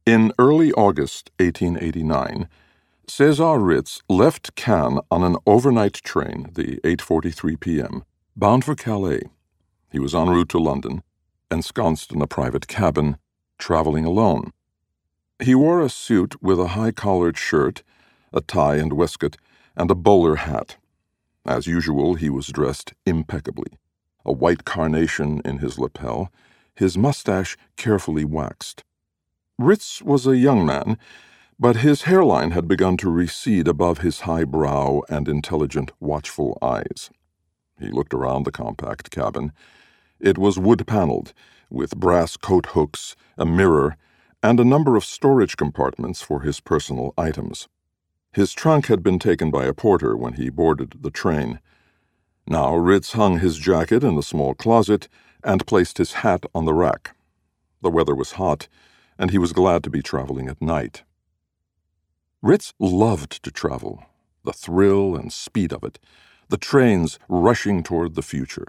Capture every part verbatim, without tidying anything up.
In early August eighteen eighty-nine, César Ritz left Cannes on an overnight train, the eight forty-three p.m., bound for Calais. He was en route to London, ensconced in a private cabin, traveling alone. He wore a suit with a high-collared shirt, a tie and waistcoat, and a bowler hat. As usual, he was dressed impeccably, a white carnation in his lapel, his mustache carefully waxed. Ritz was a young man, but his hairline had begun to recede above his high brow and intelligent, watchful eyes. He looked around the compact cabin. It was wood-paneled, with brass coat hooks, a mirror, and a number of storage compartments for his personal items. His trunk had been taken by a porter when he boarded the train. Now Ritz hung his jacket in the small closet and placed his hat on the rack. The weather was hot, and he was glad to be traveling at night. Ritz loved to travel, the thrill and speed of it, the trains rushing toward the future.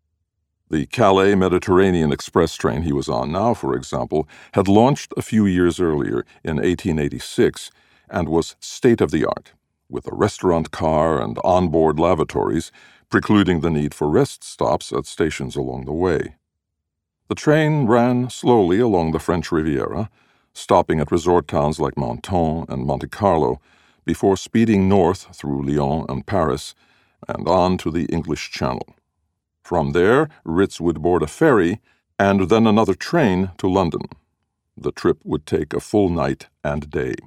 The Calais Mediterranean Express train he was on now, for example, had launched a few years earlier, in eighteen eighty-six, and was state-of-the-art, with a restaurant car and onboard lavatories, precluding the need for rest stops at stations along the way. The train ran slowly along the French Riviera, stopping at resort towns like Menton and Monte Carlo, before speeding north through Lyon and Paris, and on to the English Channel. From there, Ritz would board a ferry, and then another train to London. The trip would take a full night and day.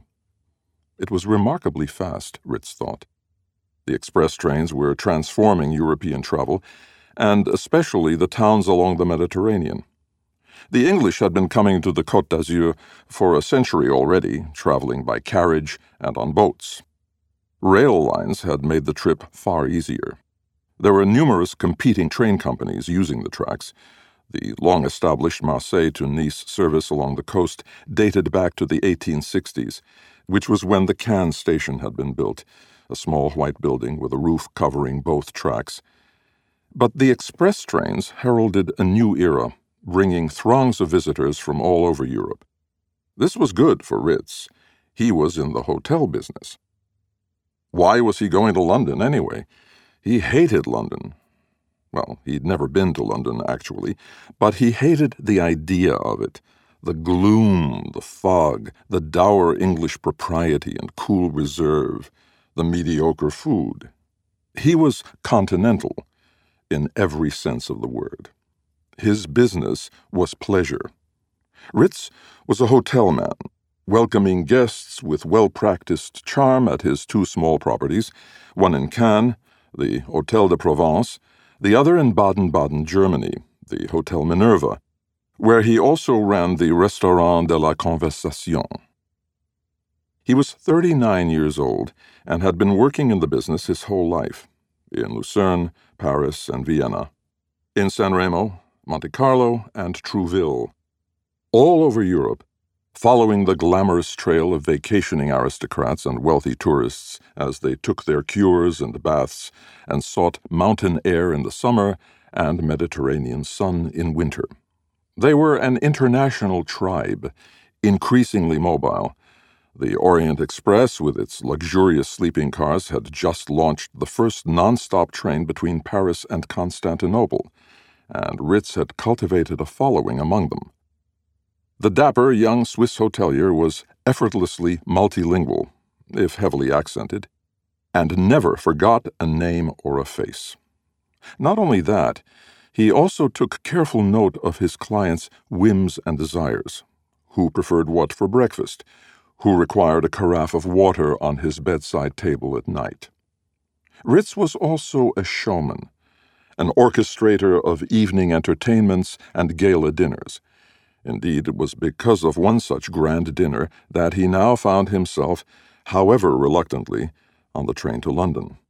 It was remarkably fast, Ritz thought. The express trains were transforming European travel, and especially the towns along the Mediterranean. The English had been coming to the Côte d'Azur for a century already, traveling by carriage and on boats. Rail lines had made the trip far easier. There were numerous competing train companies using the tracks. The long-established Marseille to Nice service along the coast dated back to the eighteen sixties, which was when the Cannes station had been built, a small white building with a roof covering both tracks. But the express trains heralded a new era, bringing throngs of visitors from all over Europe. This was good for Ritz. He was in the hotel business. Why was he going to London anyway? He hated London. Well, he'd never been to London, actually, but he hated the idea of it, the gloom, the fog, the dour English propriety and cool reserve, the mediocre food. He was continental, in every sense of the word. His business was pleasure. Ritz was a hotel man, welcoming guests with well-practiced charm at his two small properties, one in Cannes, the Hôtel de Provence, the other in Baden-Baden, Germany, the Hotel Minerva, where he also ran the Restaurant de la Conversation. He was thirty-nine years old and had been working in the business his whole life, in Lucerne, Paris, and Vienna, in San Remo, Monte Carlo, and Trouville. All over Europe, following the glamorous trail of vacationing aristocrats and wealthy tourists as they took their cures and baths and sought mountain air in the summer and Mediterranean sun in winter. They were an international tribe, increasingly mobile. The Orient Express, with its luxurious sleeping cars, had just launched the first non-stop train between Paris and Constantinople, and Ritz had cultivated a following among them. The dapper young Swiss hotelier was effortlessly multilingual, if heavily accented, and never forgot a name or a face. Not only that, he also took careful note of his clients' whims and desires, who preferred what for breakfast, who required a carafe of water on his bedside table at night. Ritz was also a showman, an orchestrator of evening entertainments and gala dinners. Indeed, it was because of one such grand dinner that he now found himself, however reluctantly, on the train to London.